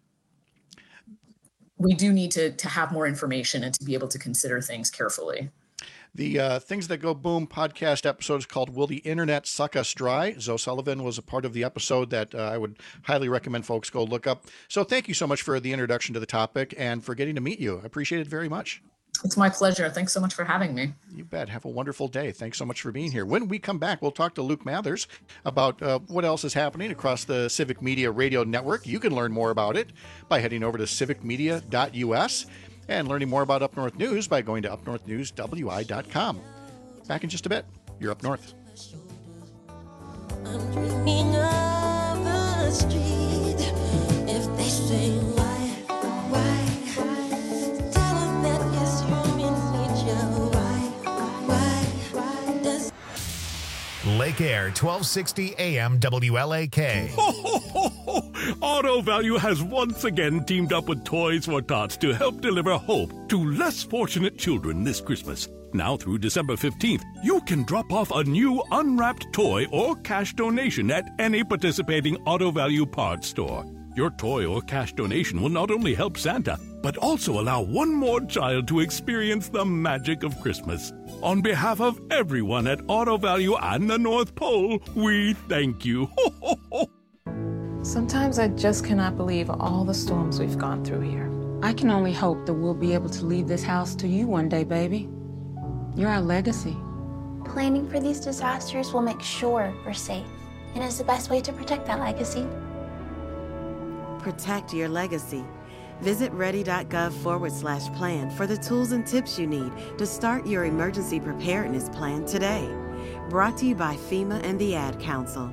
we do need to have more information and to be able to consider things carefully. The Things That Go Boom podcast episode is called Will the Internet Suck Us Dry? Zoe Sullivan was a part of the episode that I would highly recommend folks go look up. So thank you so much for the introduction to the topic and for getting to meet you. I appreciate it very much. It's my pleasure. Thanks so much for having me. You bet. Have a wonderful day. Thanks so much for being here. When we come back, we'll talk to Luke Mathers about what else is happening across the Civic Media Radio Network. You can learn more about it by heading over to civicmedia.us. and learning more about Up North News by going to upnorthnewswi.com. Back in just a bit. You're Up North. I'm dreaming of a street. If they say why, tell them that it's human nature. Why does Lake Air, 1260 AM WLAK. Auto Value has once again teamed up with Toys for Tots to help deliver hope to less fortunate children this Christmas. Now through December 15th, you can drop off a new unwrapped toy or cash donation at any participating Auto Value parts store. Your toy or cash donation will not only help Santa, but also allow one more child to experience the magic of Christmas. On behalf of everyone at Auto Value and the North Pole, we thank you. Sometimes I just cannot believe all the storms we've gone through here. I can only hope that we'll be able to leave this house to you one day, baby. You're our legacy. Planning for these disasters will make sure we're safe, and is the best way to protect that legacy. Protect your legacy. Visit ready.gov/plan for the tools and tips you need to start your emergency preparedness plan today. Brought to you by FEMA and the Ad Council.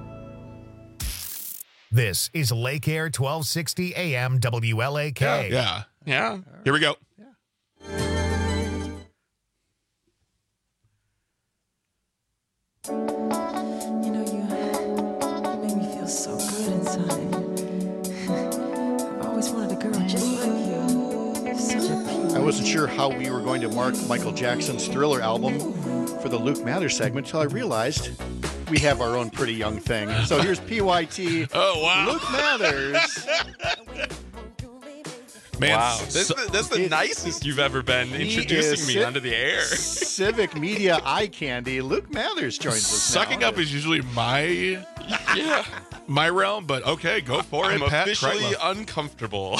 This is Lake Air, 1260 AM WLAK. Yeah. Here we go. You know, you make me feel so good inside. I've always wanted a girl just like you. Such a peach. I wasn't sure how we were going to mark Michael Jackson's Thriller album for the Luke Mathers segment until I realized we have our own Pretty Young Thing. So here's PYT. Oh, wow. Luke Mathers. Man, wow. This is the nicest you've ever been introducing me onto the air. Civic Media eye candy. Luke Mathers joins us Sucking now. up is usually my realm, but okay, go for it. I'm Pat officially Kreitlow. uncomfortable.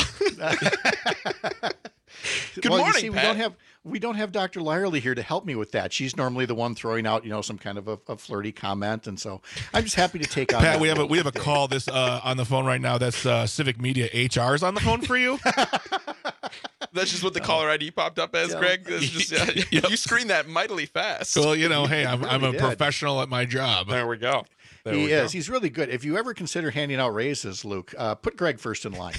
Good morning, see, Pat. We don't have Dr. Lyerly here to help me with that. She's normally the one throwing out, some kind of a flirty comment, and so I'm just happy to take on. Pat, we have a call this on the phone right now. That's Civic Media HR's on the phone for you. That's just what the caller ID popped up as, Greg. That's just, you screened that mightily fast. Well, hey, I'm a professional at my job. There we go. He is. He's really good. If you ever consider handing out raises, Luke, put Greg first in line.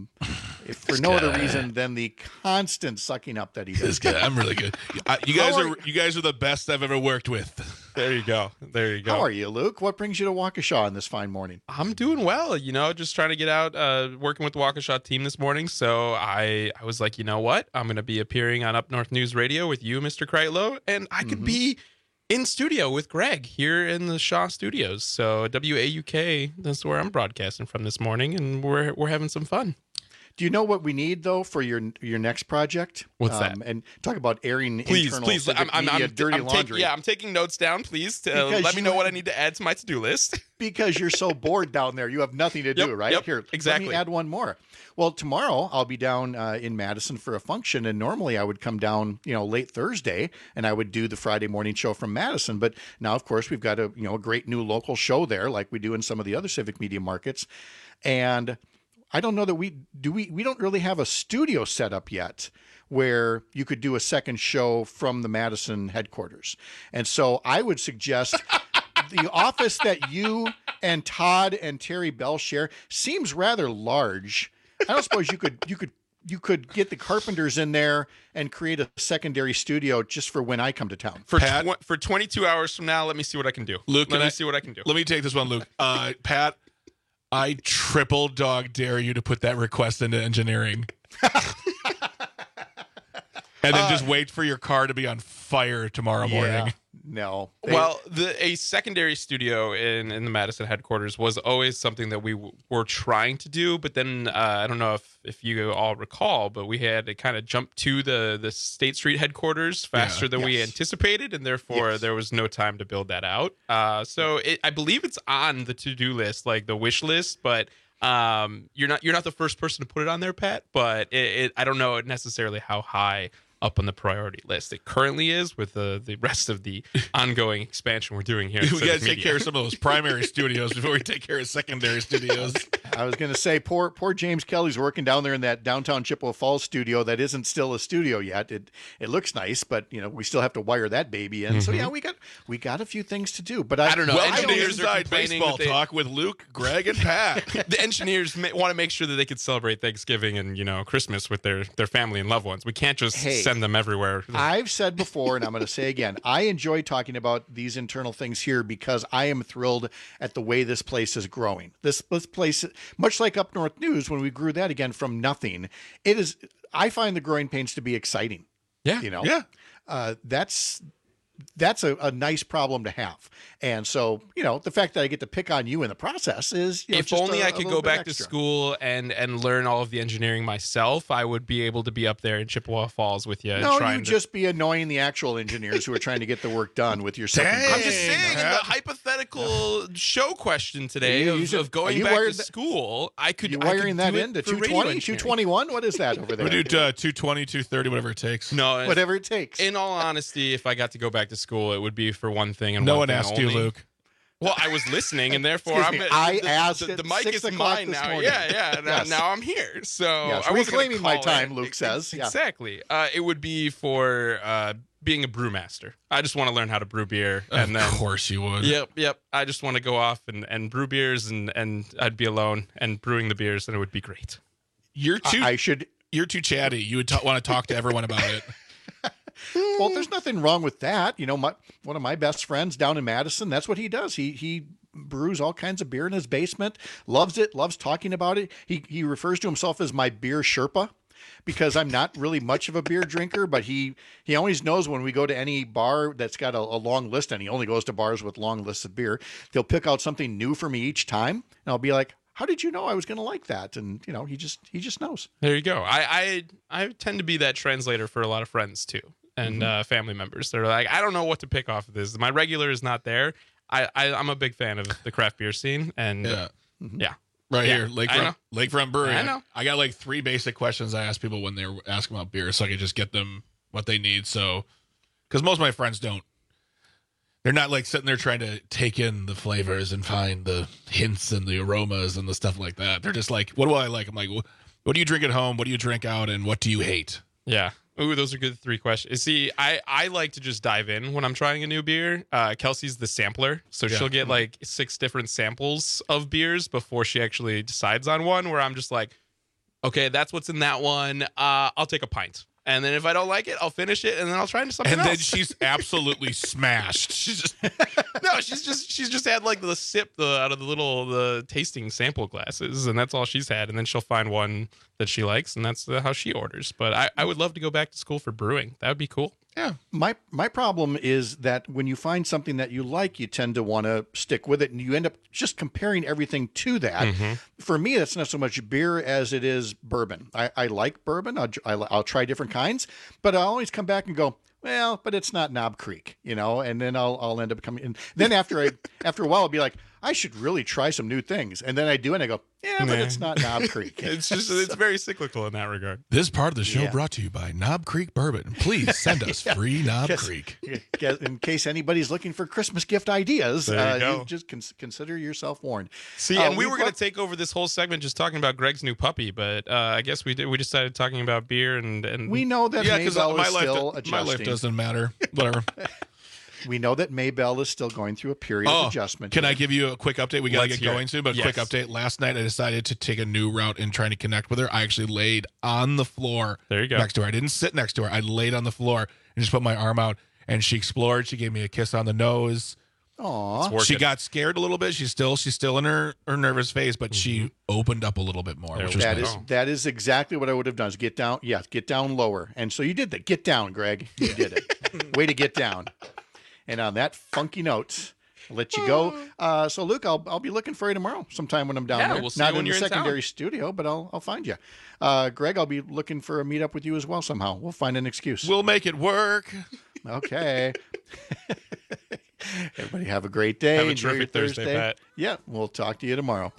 If for no other reason than the constant sucking up that he does. I'm really good. You guys are the best I've ever worked with. There you go. How are you, Luke? What brings you to Waukesha on this fine morning? I'm doing well. Just trying to get out, working with the Waukesha team this morning. So I was like, you know what? I'm going to be appearing on Up North News Radio with you, Mr. Kreitlow, and I could be in studio with Greg here in the Shaw Studios. So WAUK, that's where I'm broadcasting from this morning, and we're having some fun. Do you know what we need though for your next project? What's that? And talk about airing please. I'm dirty laundry. I'm taking notes down. Please let me know what I need to add to my to-do list. Because you're so bored down there, you have nothing to do, right? Yep, Here, exactly. Let me add one more. Well, tomorrow I'll be down in Madison for a function, and normally I would come down, late Thursday, and I would do the Friday morning show from Madison. But now, of course, we've got a great new local show there, like we do in some of the other Civic Media markets, and I don't know that we don't really have a studio set up yet where you could do a second show from the Madison headquarters. And so I would suggest the office that you and Todd and Terry Bell share seems rather large. I don't suppose you could get the Carpenters in there and create a secondary studio just for when I come to town. For 22 hours from now, let me see what I can do. Luke, let me see what I can do. Let me take this one, Luke. Pat, I triple dog dare you to put that request into engineering. And then just wait for your car to be on fire tomorrow morning. No. Well, a secondary studio in the Madison headquarters was always something that we were trying to do, but then I don't know if you all recall, but we had to kind of jump to the State Street headquarters faster than we anticipated, and therefore there was no time to build that out. So I believe it's on the to-do list, like the wish list, but you're not the first person to put it on there, Pat, but I don't know necessarily how high up on the priority list it currently is with the rest of the ongoing expansion we're doing here. We got to take care of some of those primary studios before we take care of secondary studios. I was going to say, poor James Kelly's working down there in that downtown Chippewa Falls studio that isn't still a studio yet. It looks nice, but we still have to wire that baby in. So yeah, we got a few things to do. But I don't know. Engineers are complaining baseball talk with Luke, Greg, and Pat. The engineers want to make sure that they could celebrate Thanksgiving and Christmas with their family and loved ones. We can't just send them everywhere. I've said before, and I'm going to say again, I enjoy talking about these internal things here because I am thrilled at the way this place is growing. This place, much like Up North News, when we grew that again from nothing, it is. I find the growing pains to be exciting. Yeah, That's a nice problem to have. And so, the fact that I get to pick on you in the process is, if only I could go back to school and learn all of the engineering myself, I would be able to be up there in Chippewa Falls with you. No, you'd just be annoying the actual engineers who are trying to get the work done with your second. I'm just saying, in the hypothetical show question today of going back to school, I could. You wiring that into 220, 221? What is that over there? We do 220, 230, whatever it takes. No, whatever it takes. In all honesty, if I got to go back to school, it would be for one thing and no one one asked only. you, Luke. Well, I was listening, and therefore I asked. The mic is mine now. Morning. Yeah. Yes. Now I'm here. So yes, I was reclaiming my time. Luke says exactly. It would be for being a brewmaster. I just want to learn how to brew beer. And of course you would. Yep. I just want to go off and brew beers, and I'd be alone and brewing the beers, and it would be great. You're too chatty. You would want to talk to everyone about it. Well, there's nothing wrong with that. One of my best friends down in Madison, that's what he does. He brews all kinds of beer in his basement, loves it, loves talking about it. He refers to himself as my beer Sherpa because I'm not really much of a beer drinker, but he always knows when we go to any bar that's got a long list, and he only goes to bars with long lists of beer, they'll pick out something new for me each time, and I'll be like, how did you know I was going to like that? And he just knows. There you go. I tend to be that translator for a lot of friends too, and family members. They're like, I don't know what to pick off of this. My regular is not there. I'm a big fan of the craft beer scene, and right here, Lakefront Brewery. I know. I got like 3 basic questions I ask people when they're asking about beer, so I can just get them what they need. So, because most of my friends don't. They're not like sitting there trying to take in the flavors and find the hints and the aromas and the stuff like that. They're just like, what do I like? I'm like, what do you drink at home? What do you drink out? And what do you hate? Yeah. Ooh, those are good 3 questions. See, I like to just dive in when I'm trying a new beer. Kelsey's the sampler, so she'll get like 6 different samples of beers before she actually decides on one, where I'm just like, okay, that's what's in that one. I'll take a pint. And then if I don't like it, I'll finish it, and then I'll try into something else. And then she's absolutely smashed. She's just had like the sip out of the tasting sample glasses, and that's all she's had. And then she'll find one that she likes, and that's how she orders. But I would love to go back to school for brewing. That would be cool. Yeah. My problem is that when you find something that you like, you tend to want to stick with it, and you end up just comparing everything to that. Mm-hmm. For me, that's not so much beer as it is bourbon. I like bourbon. I'll try different kinds, but I always come back and go, well, but it's not Knob Creek, and then I'll end up coming in. Then after a while, I'll be like, I should really try some new things. And then I do, and I go, yeah, but it's not Knob Creek. It's very cyclical in that regard. This part of the show brought to you by Knob Creek Bourbon. Please send us free Knob Creek. In case anybody's looking for Christmas gift ideas, you just consider yourself warned. See, and we were going to take over this whole segment just talking about Greg's new puppy, but I guess we decided talking about beer and we know that Maybell is still adjusting. My life doesn't matter. Whatever. We know that Maybell is still going through a period of adjustment. Can I give you a quick update? We got to get going soon, but yes. Quick update. Last night, I decided to take a new route in trying to connect with her. I actually laid on the floor next to her. I didn't sit next to her. I laid on the floor and just put my arm out, and she explored. She gave me a kiss on the nose. Aww. She got scared a little bit. She's still in her nervous phase, but she opened up a little bit more. Which was nice. That is exactly what I would have done. Is get down. Yeah, get down lower. And so you did that. Get down, Greg. You did it. Way to get down. And on that funky note, I'll let you go. So, Luke, I'll be looking for you tomorrow sometime when I'm down there. We'll see Not you when in the you're in secondary town. studio, but I'll find you. Greg, I'll be looking for a meetup with you as well somehow. We'll find an excuse. We'll make it work. Okay. Everybody have a great day. Have a Enjoy your terrific Thursday, Pat. Yeah, we'll talk to you tomorrow.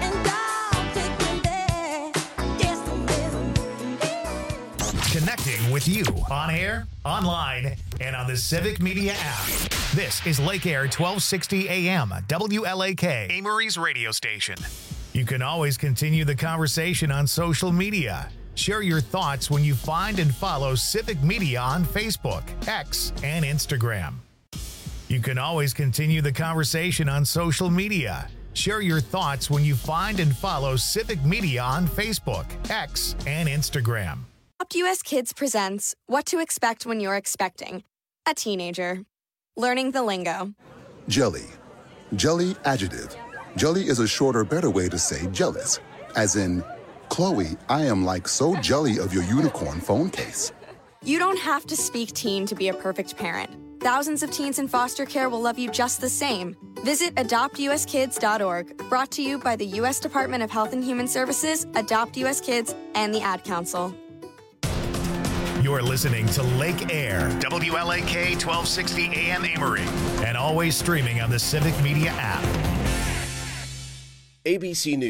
Connecting with you on air, online, and on the Civic Media app. This is Lake Air 1260 AM, WLAK, Amory's radio station. You can always continue the conversation on social media. Share your thoughts when you find and follow Civic Media on Facebook, X, and Instagram. You can always continue the conversation on social media. Share your thoughts when you find and follow Civic Media on Facebook, X, and Instagram. Adopt US Kids presents What to Expect When You're Expecting a Teenager. Learning the lingo. Jelly. Jelly adjective. Jelly is a shorter, better way to say jealous. As in, Chloe, I am like so jelly of your unicorn phone case. You don't have to speak teen to be a perfect parent. Thousands of teens in foster care will love you just the same. Visit adoptuskids.org, brought to you by the U.S. Department of Health and Human Services, Adopt US Kids, and the Ad Council. You're listening to Lake Air, WLAK 1260 AM Amory, and always streaming on the Civic Media app. ABC News.